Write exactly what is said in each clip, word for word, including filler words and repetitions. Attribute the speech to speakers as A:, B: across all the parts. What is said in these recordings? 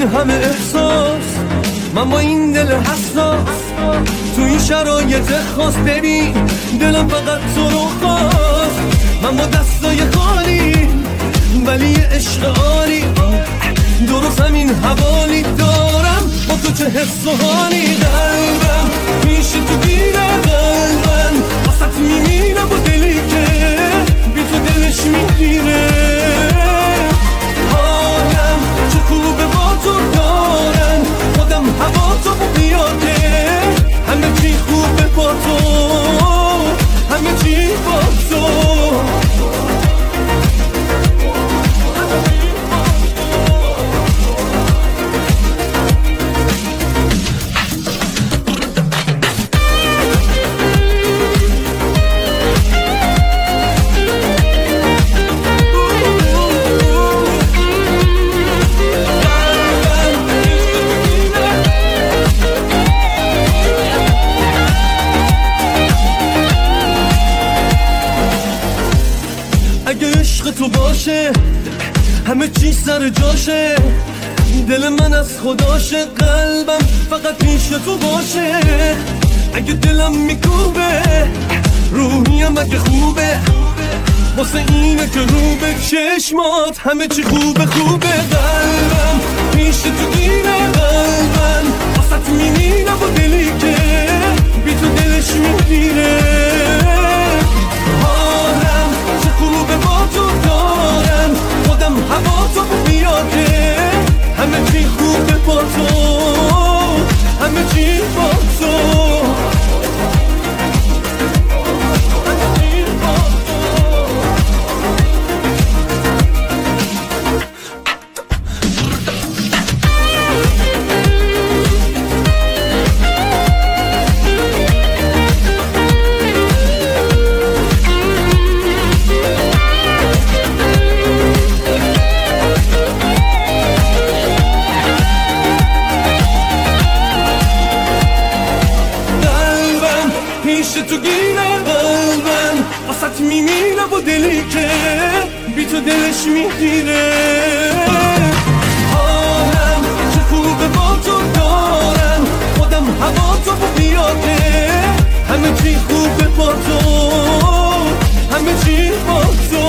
A: همه احساس، من با این دل حساس تو این شرایط خاص. ببین دلم فقط تو رو خواست، من با دستای خالی ولی یه عشق عالی، درست همین حوالی دارم با تو چه حس و حالی. قلبم پیش تو گیره، قلبم واسط میمیرم با دلی که بی تو دلش میگیره. حالم چه خوبه با تو دارم، خودم هوا تو بیاده، همه چی خوبه با تو، همه چی با تو. اگه عشق تو باشه همه چی سر جاشه، دل من از خداشه، قلبم فقط پیش تو باشه. اگه دلم میکوبه روحیم اگه خوبه، واسه اینه که رو به چشمات همه چی خوبه خوبه. قلبم پیش تو گیره، قلبم واسه میمیرم با دلی که بی تو دلش میگیره. حالم چه خوبه با تو دارم، خودم هوا تو بیاده، همه چی خوبه با تو، همه چی با تو. تو گیره، قلبم واسط میمیره با دلی که بی تو دلش میگیره. حالم چه خوبه با تو دارم، خودم هوا تو بیاده، همه چی خوبه با تو، همه چی با تو.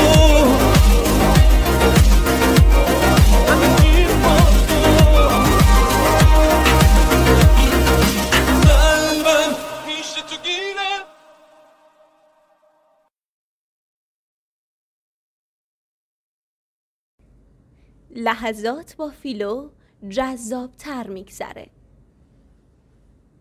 B: لحظات با فیلو جذاب تر میگذره.